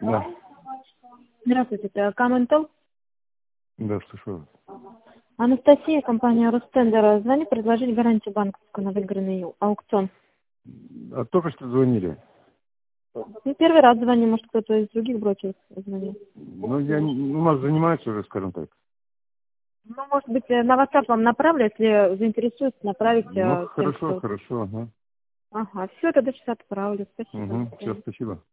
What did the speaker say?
Да, Здравствуйте, это Каментол. да, слышу. Анастасия, компания Ростендер. Звоню предложить гарантию банковскую на выигранный аукцион. А только что звонили. Ну, первый раз звоню, может, кто-то из других брокеров звонил. Ну, у нас занимается уже, скажем так. Ну, может быть, на WhatsApp вам направлю, если заинтересуется, направить Ну, тем, хорошо, кто... хорошо, ага. Ага, все, тогда сейчас отправлю. Спасибо. Угу, все, спасибо.